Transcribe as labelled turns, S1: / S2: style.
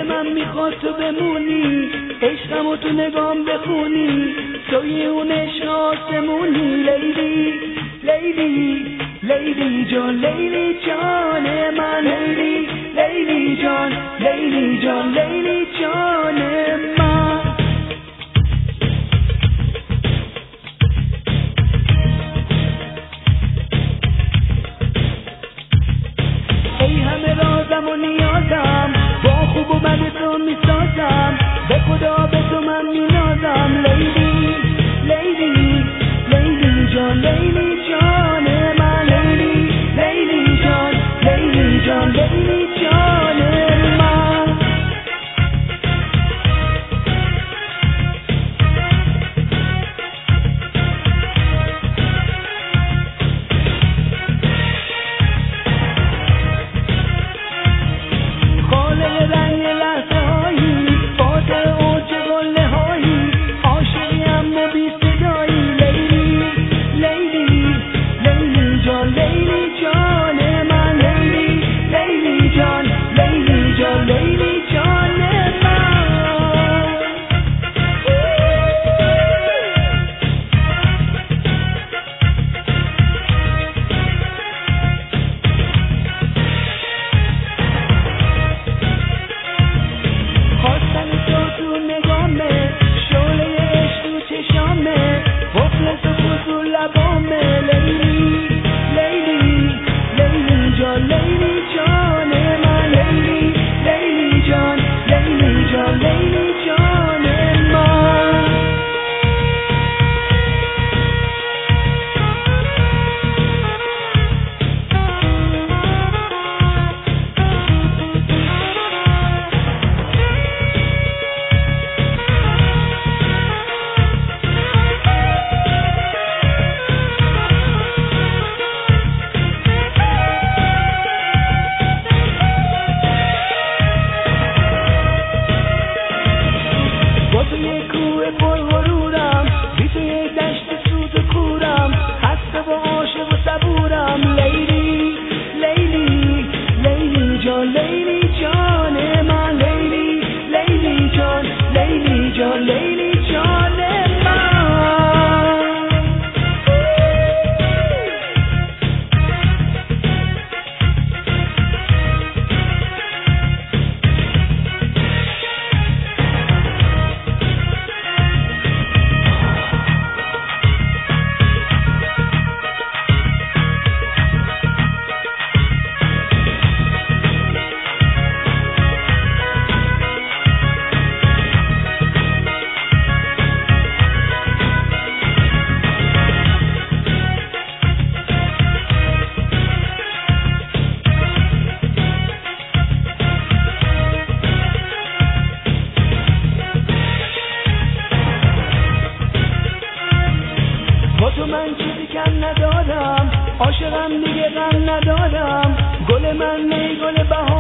S1: من میخواد تو بمونی، عشقمو تو نگام بخونی، توی اون عشق آسمونی. لیلی لیلی لیلی جان، لیلی جان من، لیلی لیلی جان، لیلی جان، لیلی جان من. ای همه رازم و نیازم، با خوب و بد تو میسازم، به خدا به تو من مینازم. لیلی لیلی لیلی جان، لیلی جان من، لیلی لیلی جان، لیلی جان، لیلی جان من. خاله رنگ لحظه هایی، فاتح اوج گله هایی، عاشقی اما بی صدایی. لیلی لیلی لیلی جان، لیلی جان من، لیلی لیلی جان، لیلی جان، لیلی جان من. خواستن تو نگامه، شعله عشق تو چشامه، قفل تو لبامه. لیلی لیلی لیلی جان، لیلی جان من، لیلی لیلی جان، لیلی جان، لیلی جان من. با تو یک کوه پر غرورم، بی تو یک دشت سود و کورم، خسته و عاشق و صبورم. لیلی لیلی لیلی جان، لیلی جان من، لیلی لیلی جان، لیلی جان، لیلی جان من. با تو من چیزی کم ندارم، عاشقم دیگه غم ندارم. گل من نی گل بهار